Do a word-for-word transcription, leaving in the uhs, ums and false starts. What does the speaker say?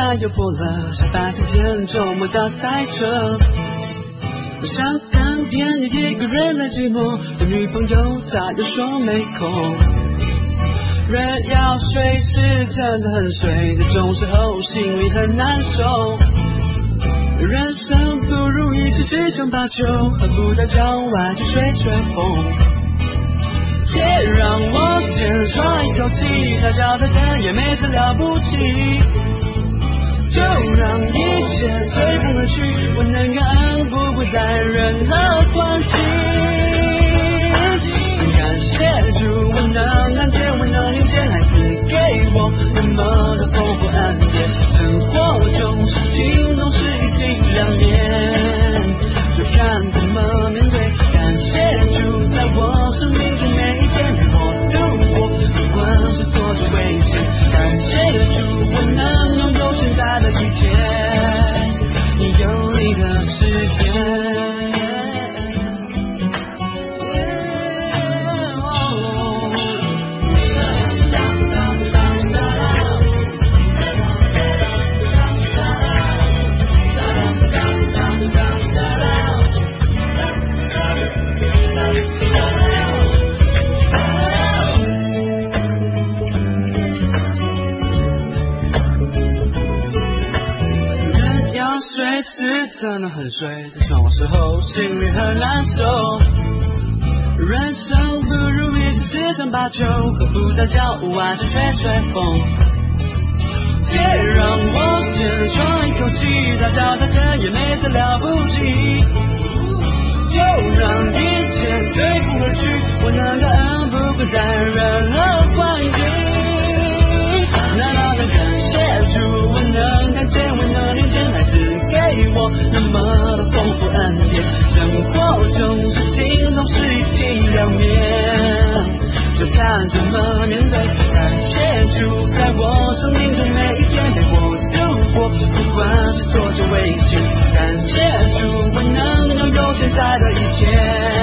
它又破了，下班时间周末搭赛车。想看电影一个人来寂寞，我女朋友她又说没空。人要睡是真的很睡，这种时候心里很难受。人生不如意是十常八九，何不在郊外去吹吹风？别让我先喘一口气，大叫的人也没什么了不起，就让一切随风而去，我能感恩不会在任何关系。感谢主，我能看见，我能理解，来自给我那么的丰富恩典。生活中事情总是一体两面，就看怎么面对。感谢主，在我生命中每一天陪我度过，不管是挫折危险。感谢主，我能拥有现在的一切，你有你的世界。真的很睡，在床的时候心里很难受。人生不如意是十常八九，何不在郊外去吹吹风？别让我先喘一口气，大叫大声也没什么了不起，就让一切随风而去，我能感恩不会在任何关系。难道能感谢主，我能看见，我能理解，来自给我那么的丰富恩典。生活中事情总是一体两面，就看怎么面对。感谢主，在我生命中每一天陪我度过，不管是挫折危险。感谢主，我能拥有现在的一切。